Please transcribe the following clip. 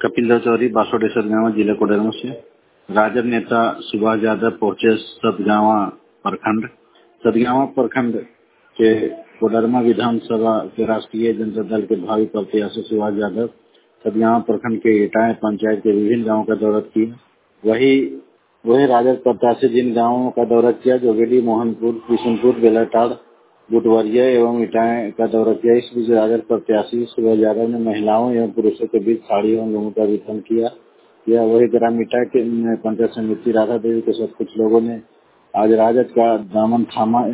कपिल देव चौधरी बासोडे सदगावा जिला कोडरमा से। राजद नेता सुभाष यादव पहुंचे सदगावा प्रखंड के कोडरमा विधानसभा के राष्ट्रीय जनता दल के भावी प्रत्याशी सुभाष यादव सदगावा प्रखंड के इटाए पंचायत के विभिन्न गांवों का दौरा किया। वही राजद प्रत्याशी जिन गांवों का दौरा किया, जोगेडी, मोहनपुर, किशनपुर, बेलाटाड़, बुटवरिया एवं इटाए का दौरा किया। इस बीच राजद प्रत्याशी सुभाष यादव ने महिलाओं एवं पुरुषों के बीच साड़ी एवं लोगों का वितरण किया। वही ग्राम इटाए के पंचायत समिति राधा देवी के साथ कुछ लोगों ने आज राजद का दामन थामा।